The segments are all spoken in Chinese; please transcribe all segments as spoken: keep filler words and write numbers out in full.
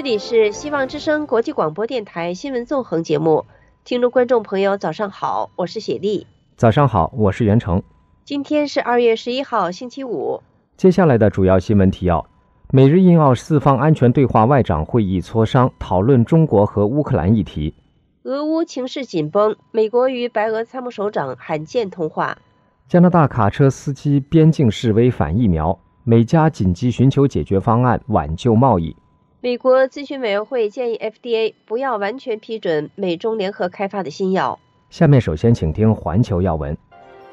这里是希望之声国际广播电台新闻纵横节目，听众观众朋友早上好，我是雪莉。 早上好，我是袁成。 今天是二月十一号星期五。 接下来的主要新闻提要：美日印澳四方安全对话外长会议磋商讨论中国和乌克兰议题。 俄乌情势紧绷，美国与白俄参谋首长罕见通话。 加拿大卡车司机边境示威反疫苗，美加紧急寻求解决方案挽救贸易。 美国咨询委员会建议 F D A 不要完全批准美中联合开发的新药。 下面首先请听环球要闻。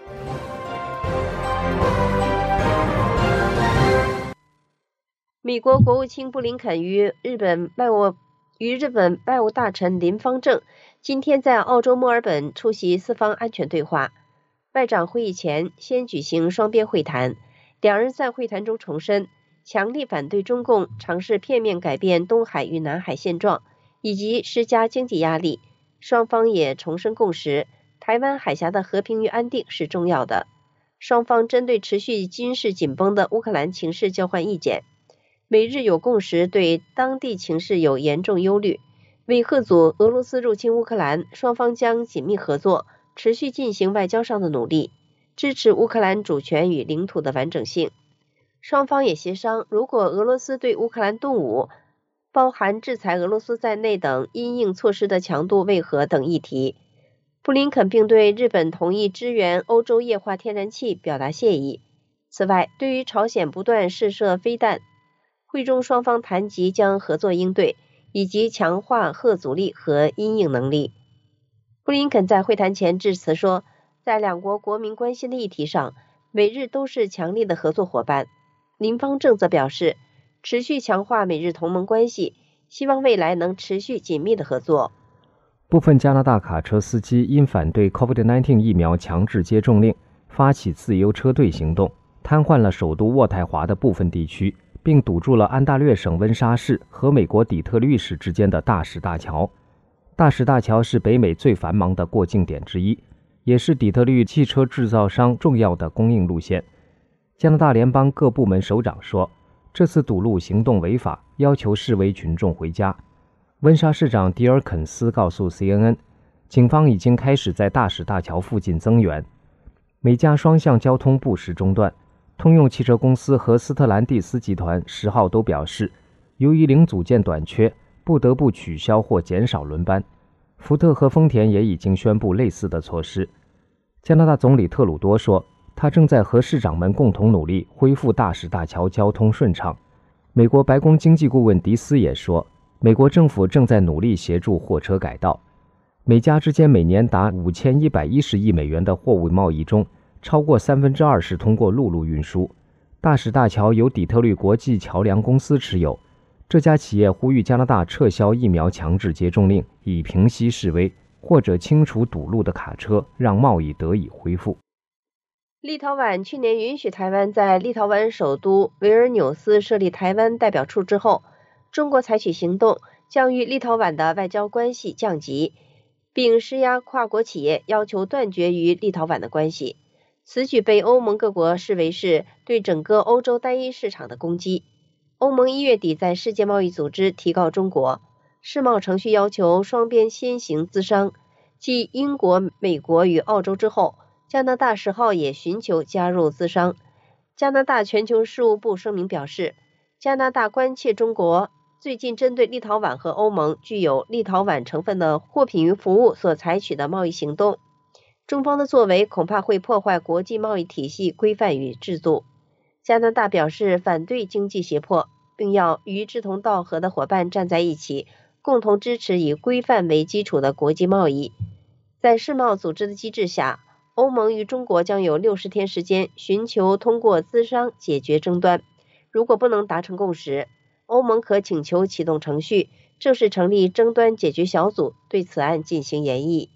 美国国务卿布林肯与日本外务与日本外务大臣林芳正今天在澳洲墨尔本出席四方安全对话。外长会议前先举行双边会谈，两人在会谈中重申强力反对中共尝试片面改变东海与南海现状，以及施加经济压力。双方也重申共识，台湾海峡的和平与安定是重要的。双方针对持续军事紧绷的乌克兰情势交换意见。美日有共识对当地情势有严重忧虑，为遏阻俄罗斯入侵乌克兰，双方将紧密合作，持续进行外交上的努力，支持乌克兰主权与领土的完整性。双方也协商，如果俄罗斯对乌克兰动武，包含制裁俄罗斯在内等因应措施的强度为何等议题。布林肯并对日本同意支援欧洲液化天然气表达谢意。此外，对于朝鲜不断试射飞弹，会中双方谈及将合作应对，以及强化核阻力和因应能力。布林肯在会谈前致辞说，在两国国民关心的议题上，美日都是强力的合作伙伴。林芳正则表示，持续强化美日同盟关系，希望未来能持续紧密的合作。 部分加拿大卡车司机因反对 COVID 十九 疫苗强制接种令，发起自由车队行动，瘫痪了首都渥太华的部分地区，并堵住了安大略省温莎市和美国底特律市之间的大石大桥。大石大桥是北美最繁忙的过境点之一，也是底特律汽车制造商重要的供应路线。加拿大联邦各部门首长说，这次堵路行动违法，要求示威群众回家。温莎市长迪尔肯斯告诉 C N N， 警方已经开始在大石大桥附近增援。美加双向交通不时中断，通用汽车公司和斯特兰蒂斯集团十号都表示，由于零组件短缺，不得不取消或减少轮班。福特和丰田也已经宣布类似的措施。加拿大总理特鲁多说，他正在和市长们共同努力恢复大石大桥交通顺畅。美国白宫经济顾问迪斯也说，美国政府正在努力协助货车改道。美加之间每年达五千一百一十亿美元的货物贸易中，超过三分之二是通过陆路运输。大石大桥由底特律国际桥梁公司持有，这家企业呼吁加拿大撤销疫苗强制接种令，以平息示威，或者清除堵路的卡车，让贸易得以恢复。 立陶宛去年允许台湾在立陶宛首都维尔纽斯设立台湾代表处之后，中国采取行动，将与立陶宛的外交关系降级，并施压跨国企业要求断绝与立陶宛的关系。此举被欧盟各国视为是对整个欧洲单一市场的攻击。欧盟一月底在世界贸易组织提告中国，世贸程序要求双边先行咨商，继英国、美国与澳洲之后，加拿大十号也寻求加入咨商。加拿大全球事务部声明表示，加拿大关切中国最近针对立陶宛和欧盟具有立陶宛成分的货品与服务所采取的贸易行动，中方的作为恐怕会破坏国际贸易体系规范与制度。加拿大表示反对经济胁迫，并要与志同道合的伙伴站在一起，共同支持以规范为基础的国际贸易。在世贸组织的机制下，欧盟与中国将有六十天时间寻求通过咨商解决争端。如果不能达成共识，欧盟可请求启动程序，正式成立争端解决小组，对此案进行研议。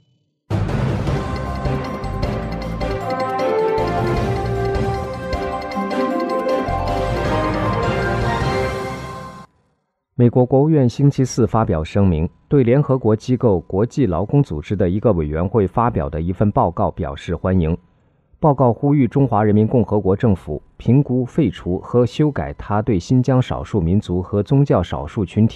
美国国务院星期四发表声明，对联合国机构国际劳工组织的一个委员会发表的一份报告表示欢迎。报告呼吁中华人民共和国政府评估废除和修改它对新疆少数民族和宗教少数群体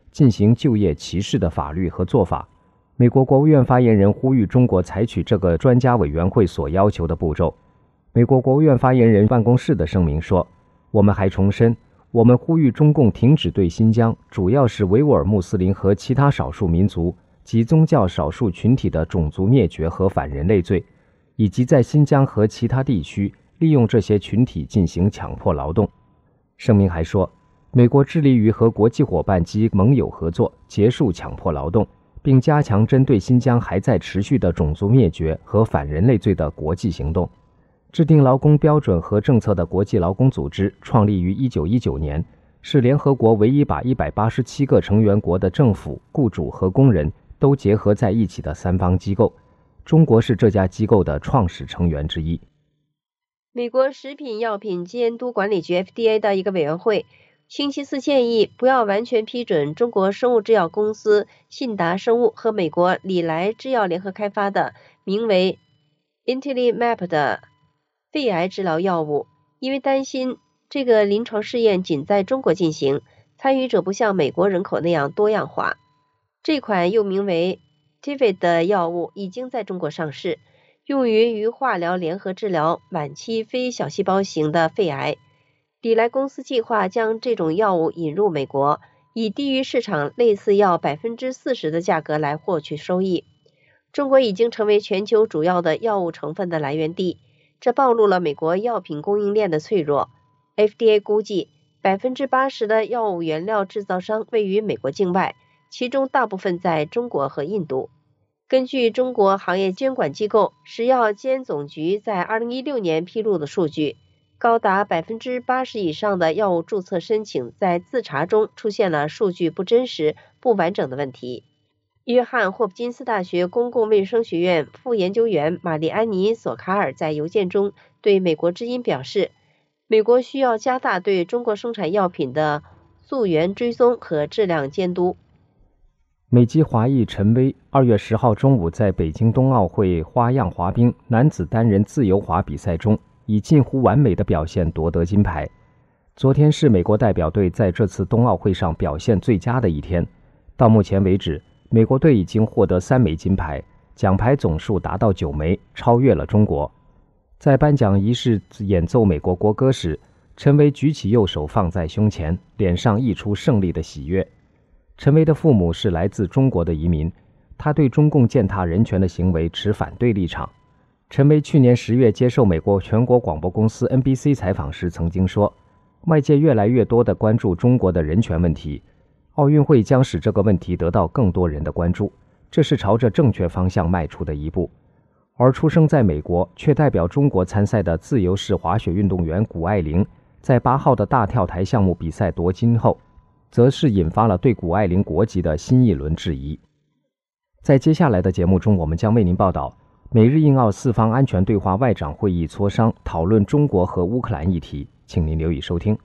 进行就业歧视的法律和做法。美国国务院发言人呼吁中国采取这个专家委员会所要求的步骤。美国国务院发言人办公室的声明说，我们还重申，我们呼吁中共停止对新疆，主要是维吾尔穆斯林和其他少数民族及宗教少数群体的种族灭绝和反人类罪，以及在新疆和其他地区利用这些群体进行强迫劳动。声明还说，美国致力于和国际伙伴及盟友合作，结束强迫劳动，并加强针对新疆还在持续的种族灭绝和反人类罪的国际行动。制定劳工标准和政策的国际劳工组织创立于一九一九年，是联合国唯一把一百八十七个成员国的政府、雇主和工人都结合在一起的三方机构。中国是这家机构的创始成员之一。 美国食品药品监督管理局 F D A 的一个委员会星期四建议不要完全批准中国生物制药公司信达生物和美国礼来制药联合开发的名为 Intilimab 的肺癌治疗药物，因为担心这个临床试验仅在中国进行，参与者不像美国人口那样多样化。这款又名为 Tivit 的药物已经在中国上市，用于与化疗联合治疗晚期非小细胞型的肺癌。礼来公司计划将这种药物引入美国，以低于市场类似药 百分之四十 的价格来获取收益。中国已经成为全球主要的药物成分的来源地，这暴露了美国药品供应链的脆弱。F D A 估计 百分之八十 的药物原料制造商位于美国境外，其中大部分在中国和印度。根据中国行业监管机构食药监总局在二零一六年披露的数据，高达 百分之八十 以上的药物注册申请在自查中出现了数据不真实、不完整的问题。约翰霍普金斯大学公共卫生学院副研究员玛丽安妮·索卡尔在邮件中对美国之音表示，美国需要加大对中国生产药品的溯源追踪和质量监督。 美籍华裔陈薇二月十号中午在北京冬奥会花样滑冰男子单人自由滑比赛中，以近乎完美的表现夺得金牌。昨天是美国代表队在这次冬奥会上表现最佳的一天。到目前为止，美国队已经获得三枚金牌，奖牌总数达到九枚，超越了中国。在颁奖仪式演奏美国国歌时，陈薇举起右手放在胸前，脸上溢出胜利的喜悦。陈薇的父母是来自中国的移民，他对中共践踏人权的行为持反对立场。陈薇去年十月接受美国全国广播公司 N B C 采访时曾经说，外界越来越多地关注中国的人权问题，奥运会将使这个问题得到更多人的关注，这是朝着正确方向迈出的一步。而出生在美国却代表中国参赛的自由式滑雪运动员谷爱凌，在八号的大跳台项目比赛夺金后，则是引发了对谷爱凌国籍的新一轮质疑。在接下来的节目中，我们将为您报道美日印澳四方安全对话外长会议磋商讨论中国和乌克兰议题，请您留意收听。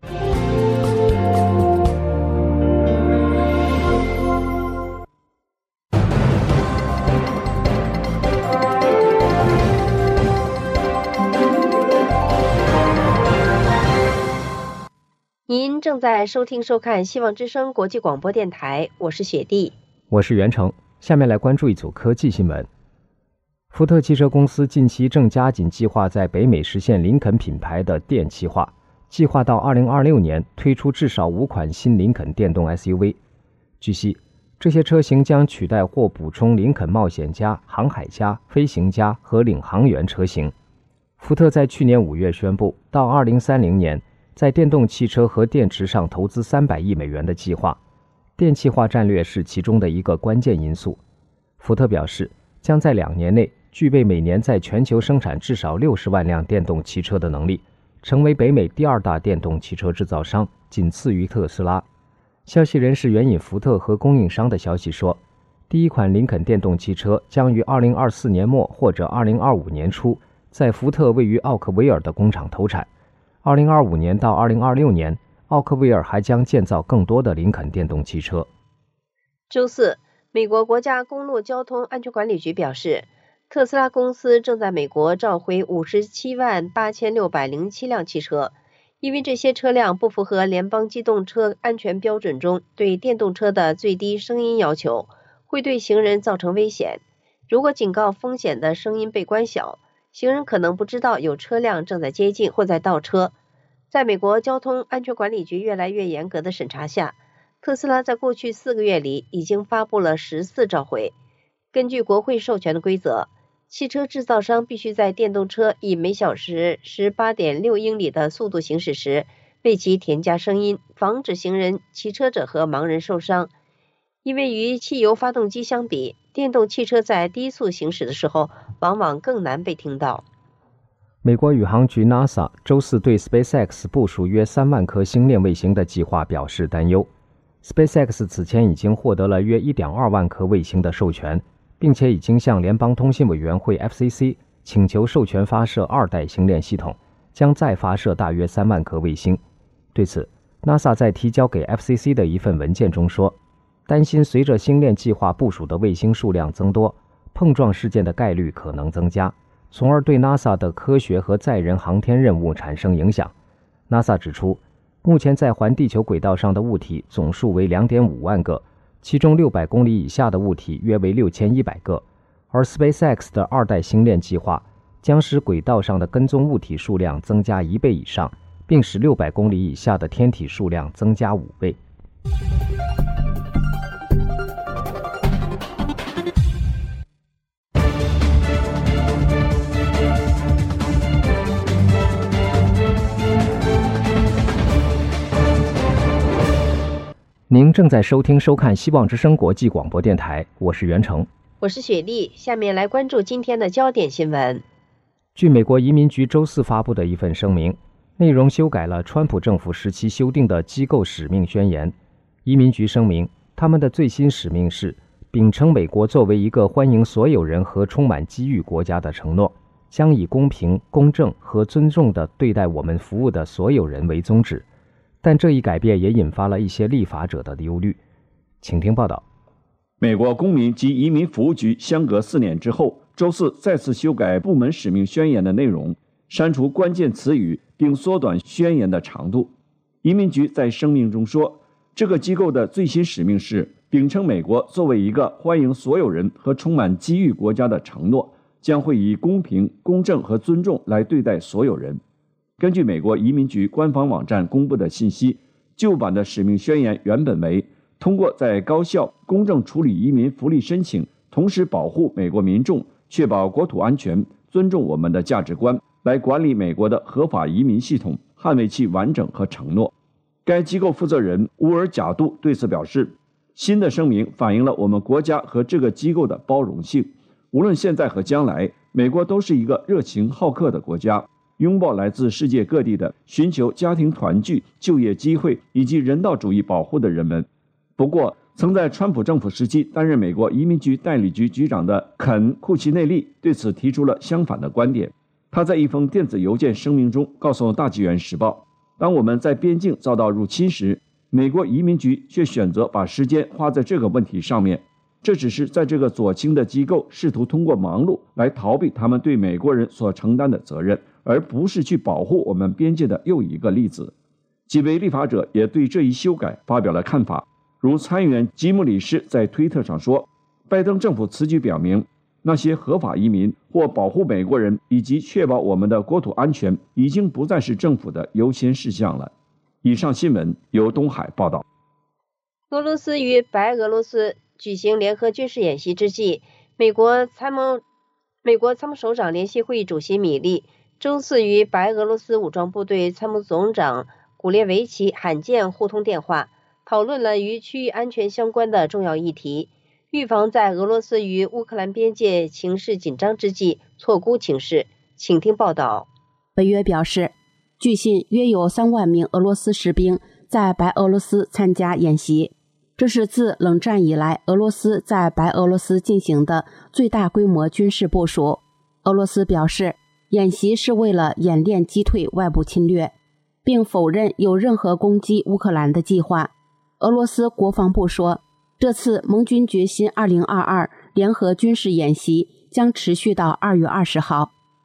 您正在收听收看希望之声国际广播电台，我是雪莉， 我是袁成。下面来关注一组科技新闻。福特汽车公司近期正加紧计划在北美实现林肯品牌的电气化，计划到二零二六年推出至少五款新林肯电动 S U V。据悉，这些车型将取代或补充林肯冒险家、航海家、飞行家和领航员车型。福特在去年五月宣布，到二零三零年在电动汽车和电池上投资三百亿美元的计划，电气化战略是其中的一个关键因素。福特表示，将在两年内具备每年在全球生产至少六十万辆电动汽车的能力，成为北美第二大电动汽车制造商，仅次于特斯拉。消息人士援引福特和供应商的消息说，第一款林肯电动汽车将于二零二四年末或者二零二五年初在福特位于奥克维尔的工厂投产。二零二五年到二零二六年，奥克维尔还将建造更多的林肯电动汽车。 周四，美国国家公路交通安全管理局表示，特斯拉公司正在美国召回五十七万八千六百零七辆汽车， 因为这些车辆不符合联邦机动车安全标准中对电动车的最低声音要求，会对行人造成危险。如果警告风险的声音被关小，行人可能不知道有车辆正在接近或在倒车。在美国交通安全管理局越来越严格的审查下，特斯拉在过去四个月里已经发布了十四召回。根据国会授权的规则，汽车制造商必须在电动车以每小时 十八点六英里的速度行驶时，为其添加声音，防止行人、骑车者和盲人受伤。因为与汽油发动机相比，电动汽车在低速行驶的时候往往更难被听到。 美国宇航局 NASA 周四对 SpaceX 部署约三万颗星链卫星的计划表示担忧。SpaceX 此前已经获得了约 一点二万颗卫星的授权，并且已经向联邦通信委员会 F C C 请求授权发射二代星链系统，将再发射大约三万颗卫星。对此 NASA 在提交给 F C C 的一份文件中说，担心随着星链计划部署的卫星数量增多，碰撞事件的概率可能增加，从而对 NASA 的科学和载人航天任务产生影响。 NASA 指出，目前在环地球轨道上的物体总数为 两点五万个，其中六百公里以下的物体约为六千一百个，而 SpaceX 的二代星链计划将使轨道上的跟踪物体数量增加一倍以上，并使六百公里以下的天体数量增加五倍。您正在收听收看希望之声国际广播电台，我是袁成， 我是雪莉。下面来关注今天的焦点新闻。 据美国移民局周四发布的一份声明，内容修改了川普政府时期修订的机构使命宣言。移民局声明，他们的最新使命是秉承美国作为一个欢迎所有人和充满机遇国家的承诺，将以公平、公正和尊重地对待我们服务的所有人为宗旨。但这一改变也引发了一些立法者的忧虑。请听报道。 美国公民及移民服务局相隔四年之后，周四再次修改部门使命宣言的内容，删除关键词语，并缩短宣言的长度。移民局在声明中说，这个机构的最新使命是秉承美国作为一个欢迎所有人和充满机遇国家的承诺，将会以公平、公正和尊重来对待所有人。根据美国移民局官方网站公布的信息，旧版的使命宣言原本为通过在高效、公正处理移民福利申请，同时保护美国民众，确保国土安全，尊重我们的价值观，来管理美国的合法移民系统，捍卫其完整和承诺。该机构负责人乌尔贾杜对此表示，新的声明反映了我们国家和这个机构的包容性。无论现在和将来，美国都是一个热情好客的国家，拥抱来自世界各地的寻求家庭团聚、就业机会以及人道主义保护的人们。不过，曾在川普政府时期担任美国移民局代理局局长的肯·库奇内利对此提出了相反的观点。他在一封电子邮件声明中告诉《大纪元时报》，当我们在边境遭到入侵时，美国移民局却选择把时间花在这个问题上面。这只是在这个左倾的机构试图通过忙碌来逃避他们对美国人所承担的责任，而不是去保护我们边界的又一个例子。几位立法者也对这一修改发表了看法，如参议员吉姆里士在推特上说，拜登政府此举表明，那些合法移民或保护美国人以及确保我们的国土安全已经不再是政府的优先事项了。以上新闻由东海报道。 俄罗斯与白俄罗斯举行联合军事演习之际，美国参谋美国参谋首长联席会议主席米利周四与白俄罗斯武装部队参谋总长古列维奇罕见互通电话，讨论了与区域安全相关的重要议题，预防在俄罗斯与乌克兰边界情势紧张之际错估情势。请听报道。 北约表示，据信约有三万名俄罗斯士兵在白俄罗斯参加演习，这是自冷战以来俄罗斯在白俄罗斯进行的最大规模军事部署。俄罗斯表示，演习是为了演练击退外部侵略，并否认有任何攻击乌克兰的计划。俄罗斯国防部说，这次盟军决心二零二二联合军事演习将持续到二月二十号。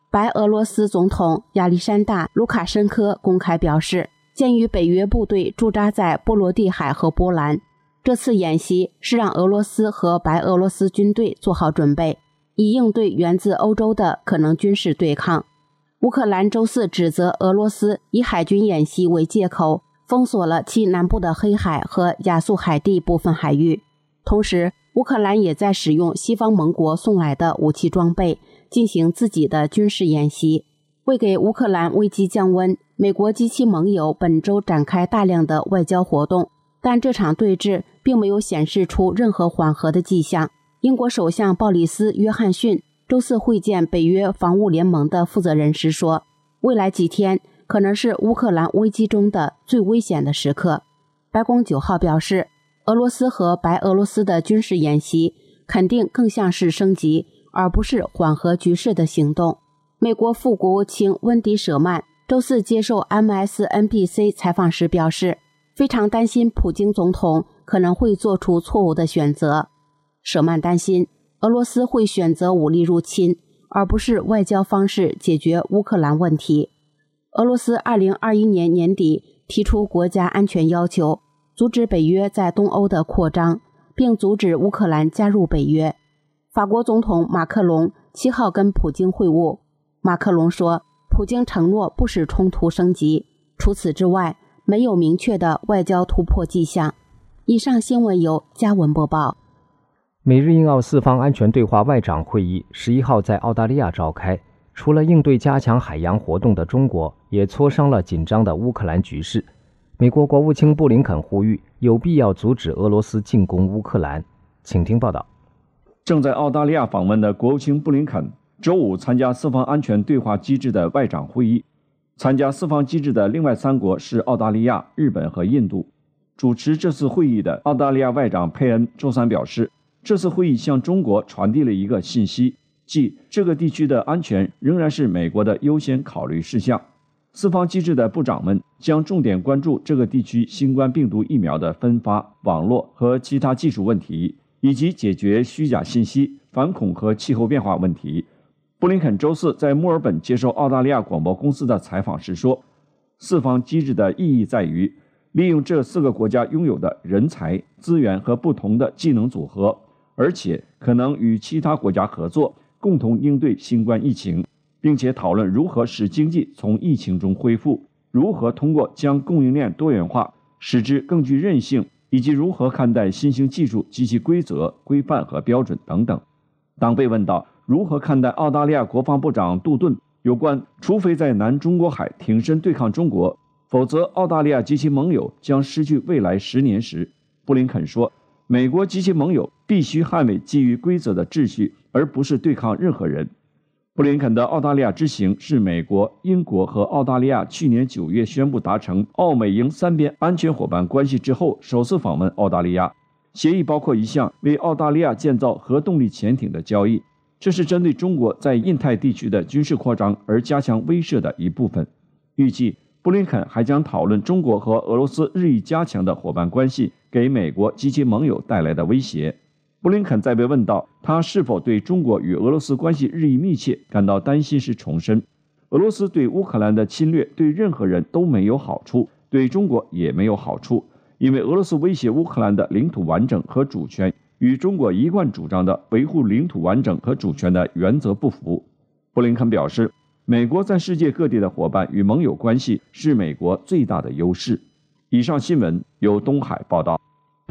白俄罗斯总统亚历山大·卢卡申科公开表示，鉴于北约部队驻扎在波罗的海和波兰，这次演习是让俄罗斯和白俄罗斯军队做好准备，以应对源自欧洲的可能军事对抗。乌克兰周四指责俄罗斯以海军演习为借口，封锁了其南部的黑海和亚速海地部分海域。同时，乌克兰也在使用西方盟国送来的武器装备，进行自己的军事演习。为给乌克兰危机降温，美国及其盟友本周展开大量的外交活动，但这场对峙并没有显示出任何缓和的迹象。英国首相鲍里斯·约翰逊周四会见北约防务联盟的负责人时说，未来几天可能是乌克兰危机中的最危险的时刻。白宫九号表示，俄罗斯和白俄罗斯的军事演习肯定更像是升级，而不是缓和局势的行动。美国副国务卿温迪·舍曼周四接受 M S N B C 采访时表示，非常担心普京总统可能会做出错误的选择。舍曼担心俄罗斯会选择武力入侵，而不是外交方式解决乌克兰问题。俄罗斯二零二一年年底提出国家安全要求，阻止北约在东欧的扩张，并阻止乌克兰加入北约。法国总统马克龙七号跟普京会晤，马克龙说，普京承诺不使冲突升级，除此之外，没有明确的外交突破迹象。以上新闻由嘉文播报。 美日印澳四方安全对话外长会议十一号在澳大利亚召开，除了应对加强海洋活动的中国，也磋商了紧张的乌克兰局势。美国国务卿布林肯呼吁有必要阻止俄罗斯进攻乌克兰。请听报道。 正在澳大利亚访问的国务卿布林肯周五参加四方安全对话机制的外长会议。参加四方机制的另外三国是澳大利亚、日本和印度。主持这次会议的澳大利亚外长佩恩周三表示，这次会议向中国传递了一个信息，即这个地区的安全仍然是美国的优先考虑事项。四方机制的部长们将重点关注这个地区新冠病毒疫苗的分发、网络和其他技术问题，以及解决虚假信息、反恐和气候变化问题。布林肯周四在墨尔本接受澳大利亚广播公司的采访时说，四方机制的意义在于利用这四个国家拥有的人才、资源和不同的技能组合，而且可能与其他国家合作，共同应对新冠疫情，并且讨论如何使经济从疫情中恢复，如何通过将供应链多元化使之更具韧性，以及如何看待新兴技术及其规则、规范和标准等等。当被问到如何看待澳大利亚国防部长杜顿有关除非在南中国海挺身对抗中国，否则澳大利亚及其盟友将失去未来十年时，布林肯说，美国及其盟友必须捍卫基于规则的秩序，而不是对抗任何人。布林肯的澳大利亚之行是美国、英国和澳大利亚去年九月宣布达成澳美英三边安全伙伴关系之后首次访问澳大利亚。协议包括一项为澳大利亚建造核动力潜艇的交易，这是针对中国在印太地区的军事扩张而加强威慑的一部分。预计布林肯还将讨论中国和俄罗斯日益加强的伙伴关系给美国及其盟友带来的威胁。布林肯在被问到他是否对中国与俄罗斯关系日益密切感到担心时重申，俄罗斯对乌克兰的侵略对任何人都没有好处，对中国也没有好处，因为俄罗斯威胁乌克兰的领土完整和主权与中国一贯主张的维护领土完整和主权的原则不符。布林肯表示，美国在世界各地的伙伴与盟友关系是美国最大的优势。以上新闻由东海报道。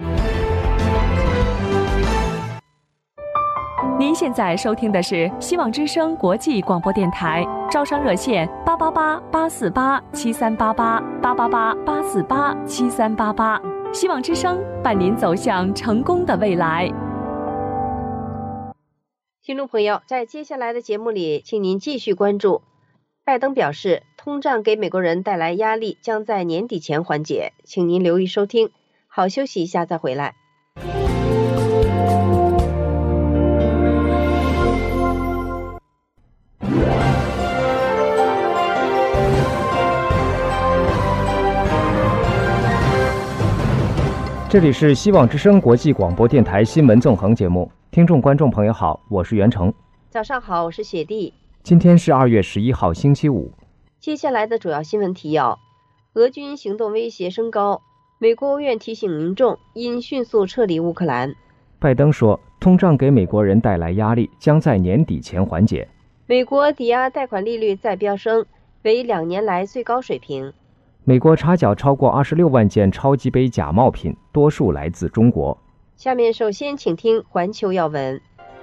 您现在收听的是希望之声国际广播电台，招商热线八八八八四八七三八八八八八八四八七三八八。希望之声伴您走向成功的未来。 听众朋友，在接下来的节目里，请您继续关注。拜登表示，通胀给美国人带来压力将在年底前缓解，请您留意收听。好，休息一下再回来。 这里是希望之声国际广播电台新闻纵横节目，听众观众朋友好，我是袁成。 早上好，我是雪弟。 今天是二月十一号，星期五。 接下来的主要新闻提要：俄军行动威胁升高，美国国务院提醒民众应迅速撤离乌克兰。 拜登说，通胀给美国人带来压力，将在年底前缓解。 美国抵押贷款利率再飙升，为两年来最高水平。 美国查缴超过二十六万件超级杯假冒品，多数来自中国。 下面首先请听环球要闻。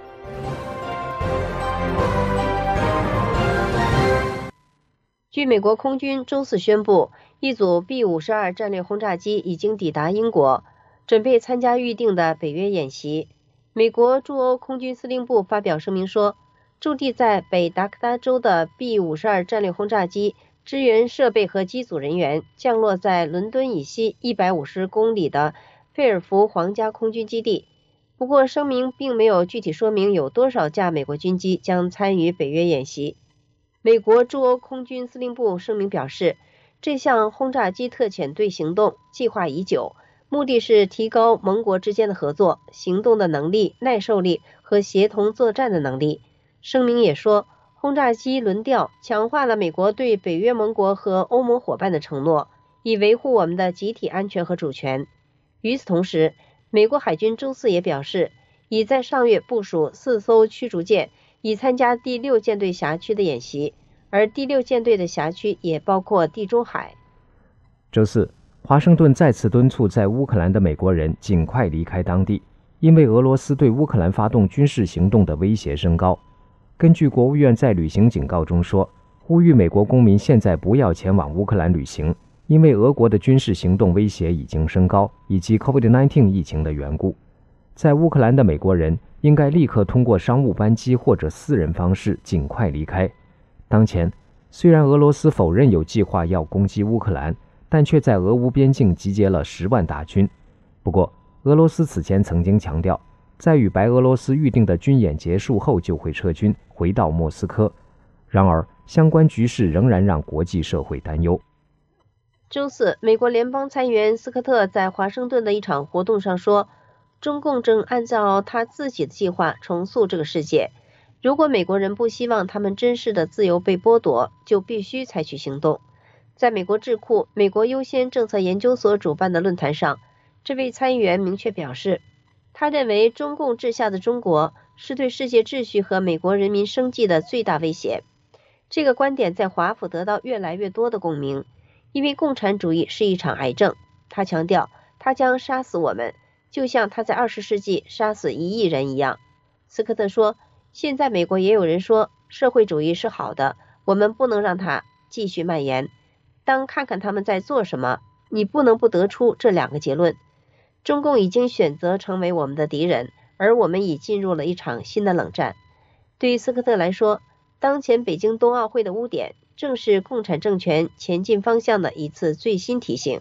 据美国空军周四宣布，一组 B 五十二 战略轰炸机已经抵达英国，准备参加预定的北约演习。美国驻欧空军司令部发表声明说，驻地在北达科他州的 B 五十二 战略轰炸机支援设备和机组人员降落在伦敦以西一百五十公里的菲尔福皇家空军基地。不过，声明并没有具体说明有多少架美国军机将参与北约演习。美国驻欧空军司令部声明表示，这项轰炸机特遣队行动计划已久，目的是提高盟国之间的合作、行动的能力、耐受力和协同作战的能力。声明也说，轰炸机轮调强化了美国对北约盟国和欧盟伙伴的承诺，以维护我们的集体安全和主权。与此同时，美国海军周四也表示，已在上月部署四艘驱逐舰，以参加第六舰队辖区的演习，而第六舰队的辖区也包括地中海。 周四，华盛顿再次敦促在乌克兰的美国人尽快离开当地，因为俄罗斯对乌克兰发动军事行动的威胁升高。根据国务院在旅行警告中说，呼吁美国公民现在不要前往乌克兰旅行，因为俄国的军事行动威胁已经升高，以及 COVID 十九 疫情的缘故。在乌克兰的美国人应该立刻通过商务班机或者私人方式尽快离开。当前，虽然俄罗斯否认有计划要攻击乌克兰，但却在俄乌边境集结了十万大军。不过，俄罗斯此前曾经强调，在与白俄罗斯预定的军演结束后就会撤军，回到莫斯科。然而，相关局势仍然让国际社会担忧。 周四，美国联邦参议员斯科特在华盛顿的一场活动上说，中共正按照他自己的计划重塑这个世界。如果美国人不希望他们真实的自由被剥夺，就必须采取行动。在美国智库美国优先政策研究所主办的论坛上，这位参议员明确表示，他认为中共治下的中国是对世界秩序和美国人民生计的最大威胁。这个观点在华府得到越来越多的共鸣，因为共产主义是一场癌症。他强调，他将杀死我们，就像他在二十世纪杀死一亿人一样。斯科特说，现在美国也有人说社会主义是好的，我们不能让它继续蔓延。当看看他们在做什么，你不能不得出这两个结论：中共已经选择成为我们的敌人，而我们已进入了一场新的冷战。对于斯科特来说，当前北京冬奥会的污点正是共产政权前进方向的一次最新提醒。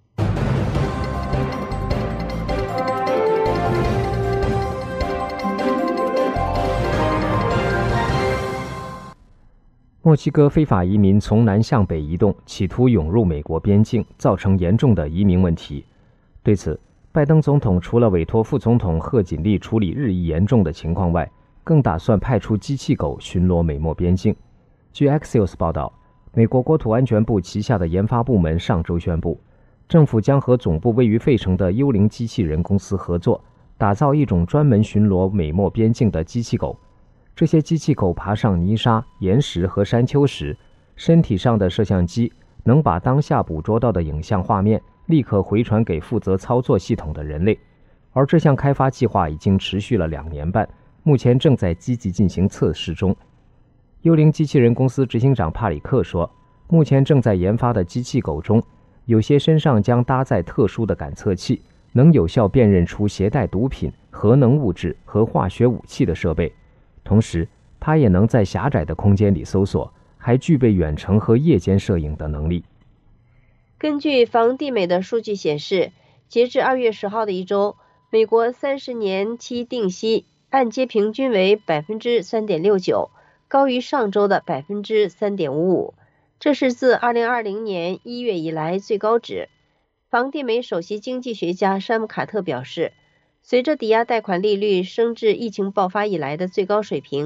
墨西哥非法移民从南向北移动，企图涌入美国边境，造成严重的移民问题。对此，拜登总统除了委托副总统贺锦丽处理日益严重的情况外，更打算派出机器狗巡逻美墨边境。据 Axios 报道，美国国土安全部旗下的研发部门上周宣布，政府将和总部位于费城的幽灵机器人公司合作，打造一种专门巡逻美墨边境的机器狗。这些机器狗爬上泥沙、岩石和山丘时，身体上的摄像机能把当下捕捉到的影像画面立刻回传给负责操作系统的人类。而这项开发计划已经持续了两年半，目前正在积极进行测试中。幽灵机器人公司执行长帕里克说，目前正在研发的机器狗中，有些身上将搭载特殊的感测器，能有效辨认出携带毒品、核能物质和化学武器的设备。同时，它也能在狭窄的空间里搜索，还具备远程和夜间摄影的能力。 根据房地美的数据显示，截至二月十号的一周，美国三十年期定息按揭平均为 百分之三点六九， 高于上周的 百分之三点五五， 这是自二零二零年一月以来最高值。房地美首席经济学家山姆卡特表示，随着抵押贷款利率升至疫情爆发以来的最高水平，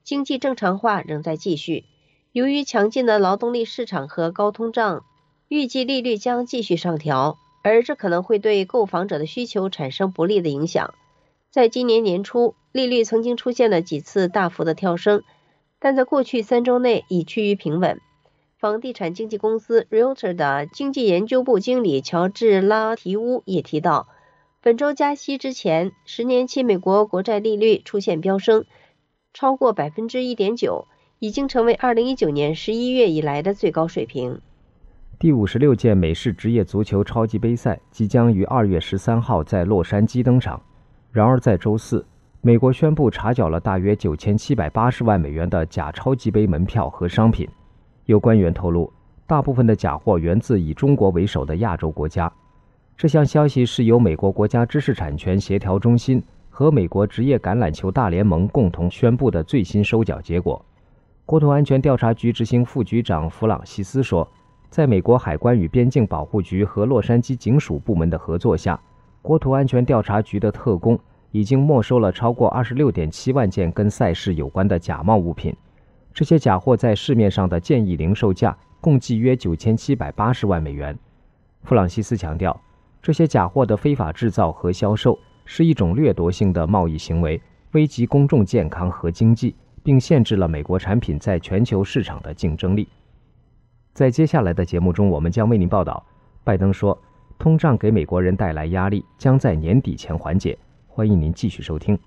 经济正常化仍在继续。由于强劲的劳动力市场和高通胀，预计利率将继续上调，而这可能会对购房者的需求产生不利的影响。在今年年初，利率曾经出现了几次大幅的跳升，但在过去三周内已趋于平稳。房地产经纪公司 Realtor 的经济研究部经理乔治·拉提乌也提到，本周加息之前，十年期美国国债利率出现飙升，超过 百分之一点九， 已经成为二零一九年十一月以来的最高水平。 第五十六届美式职业足球超级杯赛即将于二月十三号在洛杉矶登场。然而在周四，美国宣布查缴了大约九千七百八十万美元的假超级杯门票和商品。有官员透露，大部分的假货源自以中国为首的亚洲国家。这项消息是由美国国家知识产权协调中心和美国职业橄榄球大联盟共同宣布的最新收缴结果。国土安全调查局执行副局长弗朗西斯说，在美国海关与边境保护局和洛杉矶警署部门的合作下，国土安全调查局的特工已经没收了超过 二十六点七万件跟赛事有关的假冒物品。这些假货在市面上的建议零售价共计约九千七百八十万美元。弗朗西斯强调，这些假货的非法制造和销售是一种掠夺性的贸易行为，危及公众健康和经济，并限制了美国产品在全球市场的竞争力。在接下来的节目中，我们将为您报道，拜登说，通胀给美国人带来压力，将在年底前缓解。欢迎您继续收听。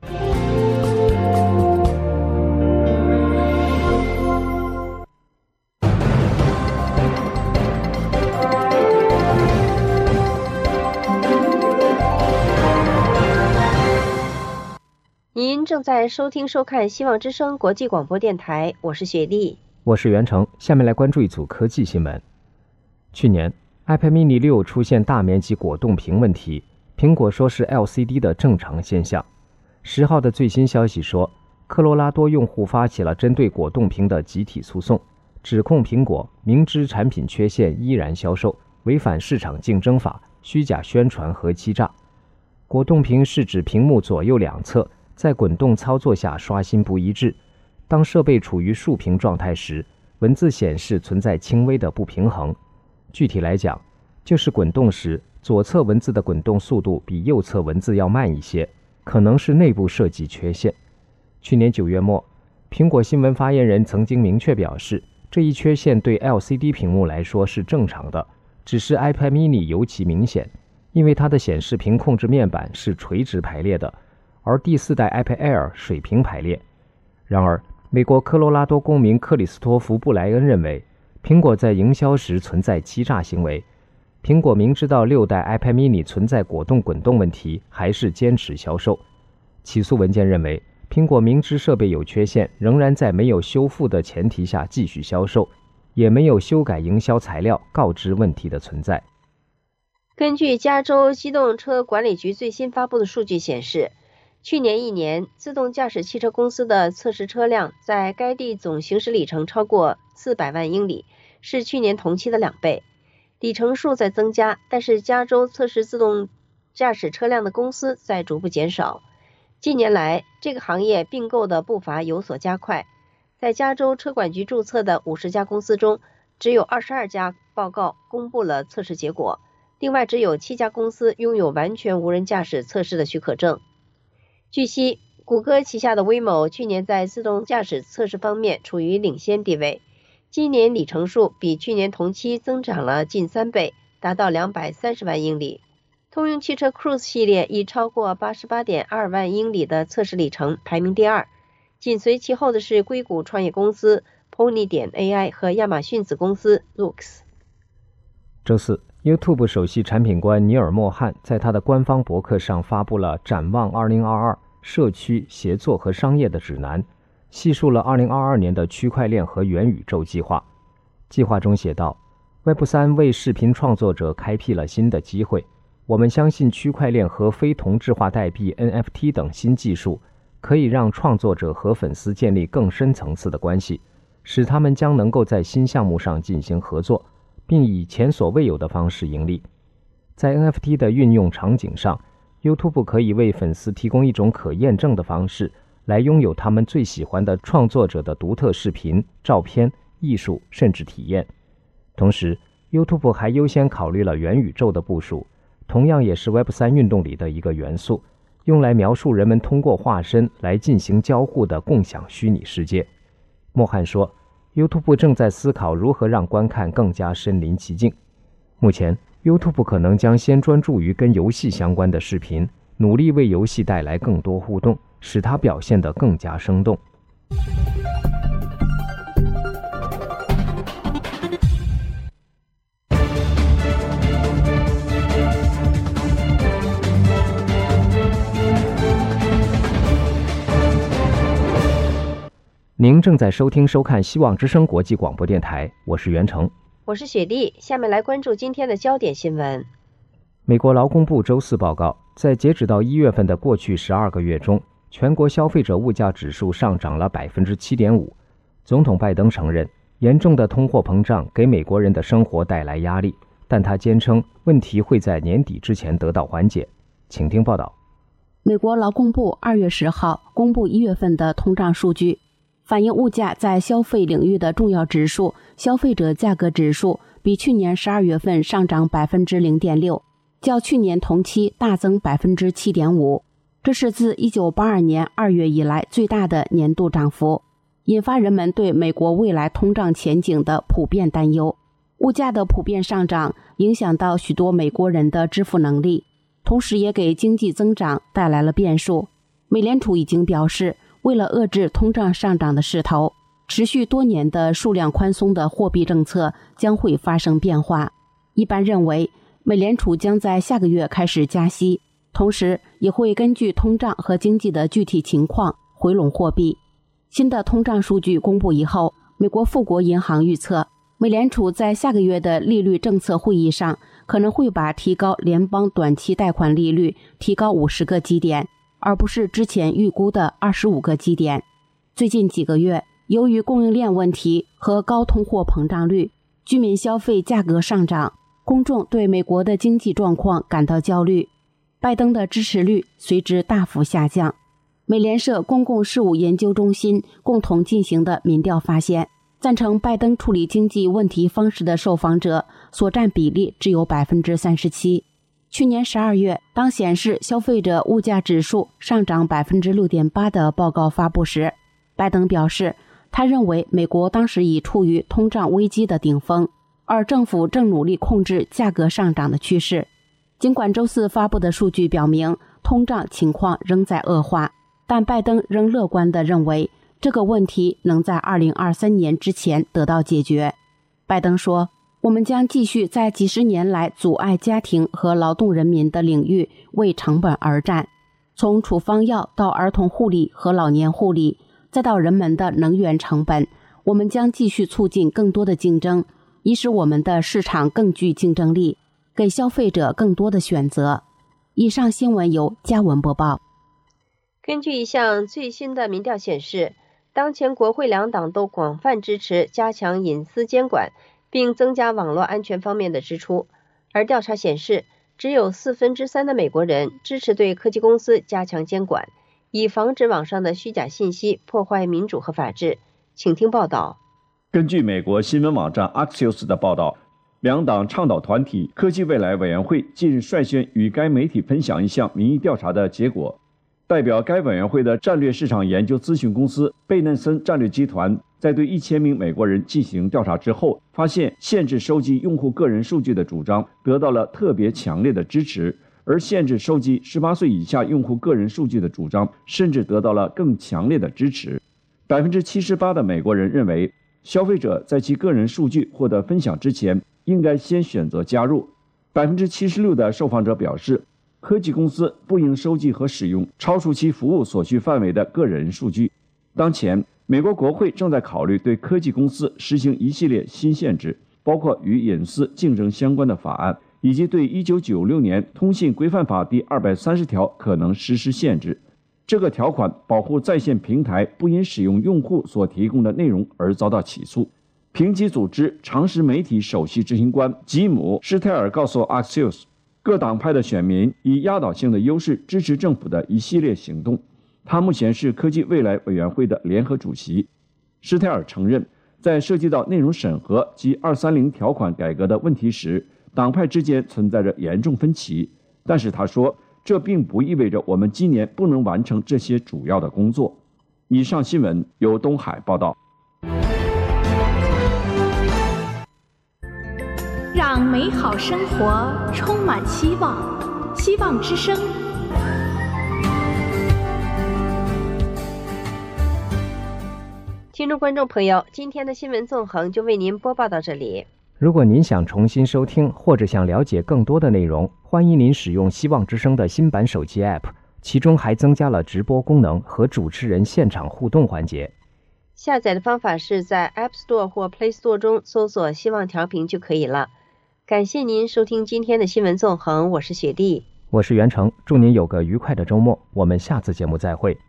您正在收听收看希望之声国际广播电台，我是雪莉， 我是袁成。下面来关注一组科技新闻。去年 iPad mini 六出现大面积果冻屏问题，苹果说是 L C D 的正常现象。十号的最新消息说，科罗拉多用户发起了针对果冻屏的集体诉讼，指控苹果明知产品缺陷依然销售，违反市场竞争法，虚假宣传和欺诈。果冻屏是指屏幕左右两侧在滚动操作下刷新不一致，当设备处于竖屏状态时，文字显示存在轻微的不平衡。具体来讲，就是滚动时左侧文字的滚动速度比右侧文字要慢一些，可能是内部设计缺陷。去年九月末，苹果新闻发言人曾经明确表示，这一缺陷对 L C D 屏幕来说是正常的，只是 iPad mini 尤其明显，因为它的显示屏控制面板是垂直排列的，而第四代 iPad Air 水平排列。然而，美国科罗拉多公民克里斯托弗·布莱恩认为，苹果在营销时存在欺诈行为。苹果明知道六代 iPad mini 存在果冻滚动问题，还是坚持销售。起诉文件认为，苹果明知设备有缺陷，仍然在没有修复的前提下继续销售，也没有修改营销材料告知问题的存在。 根据加州机动车管理局最新发布的数据显示，去年一年，自动驾驶汽车公司的测试车辆在该地总行驶里程超过四百万英里，是去年同期的两倍。里程数在增加，但是加州测试自动驾驶车辆的公司在逐步减少。近年来，这个行业并购的步伐有所加快。在加州车管局注册的五十家公司中，只有二十二家报告公布了测试结果，另外只有七家公司拥有完全无人驾驶测试的许可证。据悉，谷歌旗下的 Waymo 去年在自动驾驶测试方面处于领先地位，今年里程数比去年同期增长了近三倍，达到两百三十万英里。通用汽车 Cruise 系列以超过 八十八点二万英里的测试里程排名第二，紧随其后的是硅谷创业公司 Pony 点 A I 和亚马逊子公司 Zoox。 周四， YouTube 首席产品官尼尔·莫汉在他的官方博客上发布了展望二零二二社区、协作和商业的指南，细述了二零二二年的区块链和元宇宙计划。计划中写道， Web 三 为视频创作者开辟了新的机会，我们相信区块链和非同质化代币 N F T 等新技术可以让创作者和粉丝建立更深层次的关系，使他们将能够在新项目上进行合作，并以前所未有的方式盈利。在 N F T 的运用场景上， YouTube 可以为粉丝提供一种可验证的方式， 来拥有他们最喜欢的创作者的独特视频、照片、艺术甚至体验。同时 YouTube 还优先考虑了元宇宙的部署，同样也是 Web 三 运动里的一个元素，用来描述人们通过化身来进行交互的共享虚拟世界。莫汉说， YouTube 正在思考如何让观看更加身临其境。目前 YouTube 可能将先专注于跟游戏相关的视频，努力为游戏带来更多互动，使它表现得更加生动。您正在收听收看希望之声国际广播电台，我是袁成， 我是雪莉。下面来关注今天的焦点新闻。 美国劳工部周四报告，在截止到一月份的过去十二个月中，全国消费者物价指数上涨了 百分之七点五。 总统拜登承认，严重的通货膨胀给美国人的生活带来压力，但他坚称问题会在年底之前得到缓解。请听报道。 美国劳工部二月十号公布一月份的通胀数据，反映物价在消费领域的重要指数消费者价格指数比去年十二月份上涨 百分之零点六， 较去年同期大增 百分之七点五， 这是自一九八二年二月以来最大的年度涨幅，引发人们对美国未来通胀前景的普遍担忧。物价的普遍上涨影响到许多美国人的支付能力，同时也给经济增长带来了变数。美联储已经表示，为了遏制通胀上涨的势头，持续多年的数量宽松的货币政策将会发生变化。一般认为，美联储将在下个月开始加息，同时也会根据通胀和经济的具体情况回笼货币。新的通胀数据公布以后，美国富国银行预测，美联储在下个月的利率政策会议上可能会把提高联邦短期贷款利率提高五十个基点，而不是之前预估的二十五个基点。最近几个月，由于供应链问题和高通货膨胀率，居民消费价格上涨，公众对美国的经济状况感到焦虑，拜登的支持率随之大幅下降。美联社公共事务研究中心共同进行的民调发现，赞成拜登处理经济问题方式的受访者所占比例只有 百分之三十七。去年十二月，当显示消费者物价指数上涨 百分之六点八 的报告发布时，拜登表示，他认为美国当时已处于通胀危机的顶峰，而政府正努力控制价格上涨的趋势。尽管周四发布的数据表明通胀情况仍在恶化，但拜登仍乐观地认为这个问题能在二零二三年之前得到解决。拜登说，我们将继续在几十年来阻碍家庭和劳动人民的领域为成本而战，从处方药到儿童护理和老年护理，再到人们的能源成本，我们将继续促进更多的竞争，以使我们的市场更具竞争力，给消费者更多的选择。以上新闻由嘉文播报。 根据一项最新的民调显示，当前国会两党都广泛支持加强隐私监管，并增加网络安全方面的支出。而调查显示，只有四分之三的美国人支持对科技公司加强监管，以防止网上的虚假信息破坏民主和法治。请听报道。 根据美国新闻网站 Axios 的报道，两党倡导团体科技未来委员会近日率先与该媒体分享一项民意调查的结果。代表该委员会的战略市场研究咨询公司贝嫩森战略集团在对一千名美国人进行调查之后，发现限制收集用户个人数据的主张得到了特别强烈的支持，而限制收集十八岁以下用户个人数据的主张甚至得到了更强烈的支持。 百分之七十八 的美国人认为，消费者在其个人数据获得分享之前应该先选择加入。 百分之七十六 的受访者表示，科技公司不应收集和使用超出其服务所需范围的个人数据。当前，美国国会正在考虑对科技公司实行一系列新限制，包括与隐私竞争相关的法案，以及对一九九六年通信规范法第二百三十条可能实施限制。这个条款保护在线平台不因使用用户所提供的内容而遭到起诉。评级组织常识媒体首席执行官吉姆·施泰尔告诉 Axios， 各党派的选民以压倒性的优势支持政府的一系列行动。 他目前是科技未来委员会的联合主席。施泰尔承认，在涉及到内容审核及二三零条款改革的问题时，党派之间存在着严重分歧。但是他说，这并不意味着我们今年不能完成这些主要的工作。以上新闻由东海报道。 让美好生活充满希望，希望之声。 听众观众朋友，今天的新闻纵横就为您播报到这里。 如果您想重新收听或者想了解更多的内容，欢迎您使用希望之声的新版手机 App， 其中还增加了直播功能和主持人现场互动环节。 下载的方法是在 App Store 或 Play Store 中搜索希望调频就可以了。感谢您收听今天的新闻纵横，我是雪莉， 我是袁成，祝您有个愉快的周末，我们下次节目再会。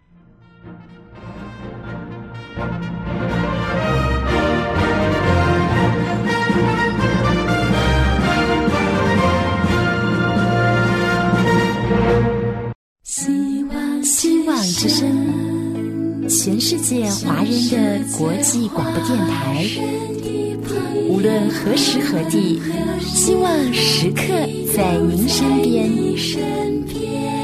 希望希望之声，全世界华人的国际广播电台，无论何时何地，希望时刻在您身边。